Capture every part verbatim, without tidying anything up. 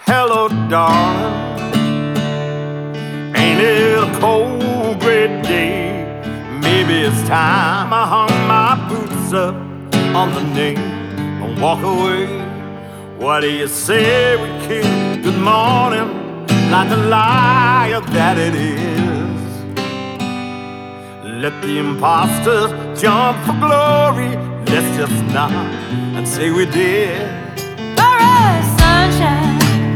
Hello, darling. Ain't it a cold, great day? Maybe it's time I hung my boots up on the nail and walk away. What do you say we kiss good morning like the liar that it is? Let the imposters jump for glory. Let's just nod and say we did. Alright, sunshine,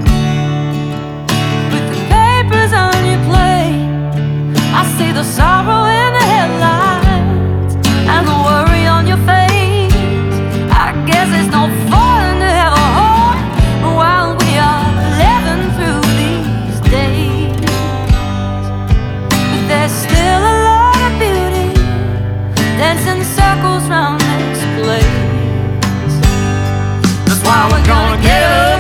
with the papers on your plate. I see the sorrow in the headlights and the worry on your face. I guess it's no fun to have a heart while we are living through these days. But there's still a lot of beauty dancing circles round this place. That's why we're gonna get up,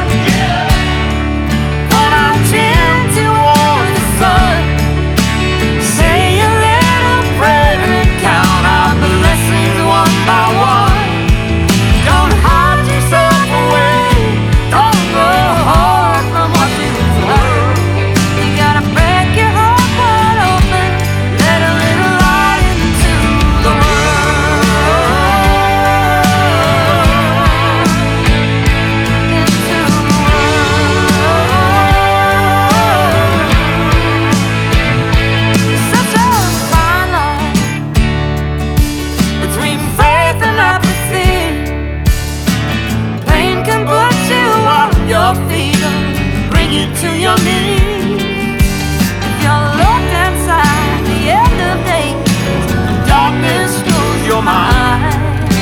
put our chin towards the sun, say a little prayer and count our blessings one by one. Don't hide yourself away, don't go hard from what you've heard. You gotta break your heart wide open, let a little light into the world, into the world. It's such a fine line between faith and apathy. Pain can put you on your feet and bring you to your knees. If you're locked inside the end of days and darkness fills your mind,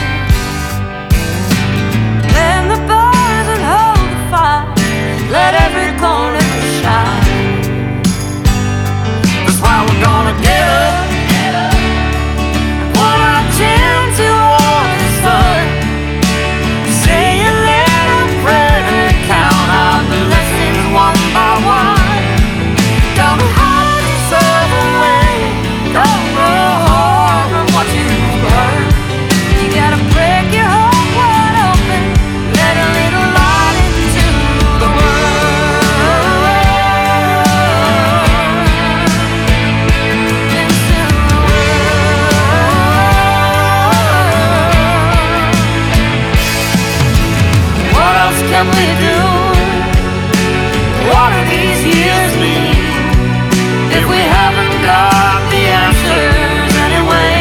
then the bars and hold the fire, let every corner shine. That's why we're gonna get up, put our chin towards the sun, say a little prayer and count our blessings one by one. Don't hide yourself away, don't go hard from what you've heard. You gotta break your heart wide open, let a little light into the world, into the world. What else can we do? What do these years mean if we haven't got the answers anyway?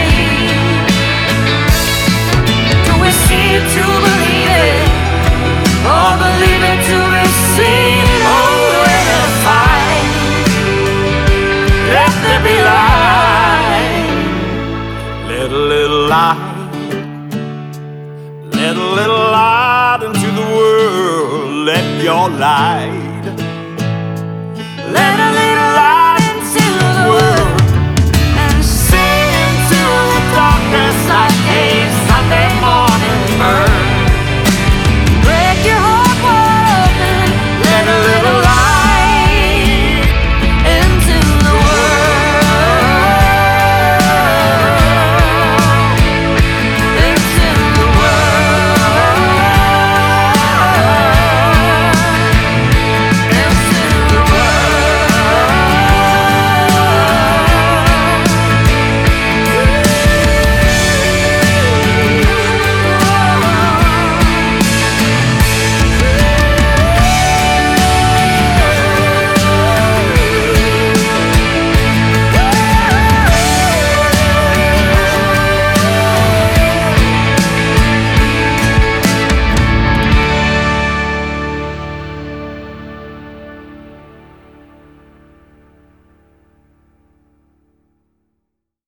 Do we see it to believe it, or believe it to receive it? Oh, let us fight, let there be light. Let a little light, let a little light into the world. Let your light, let a little light into the world, and sing into the darkness like a Sunday morning bird.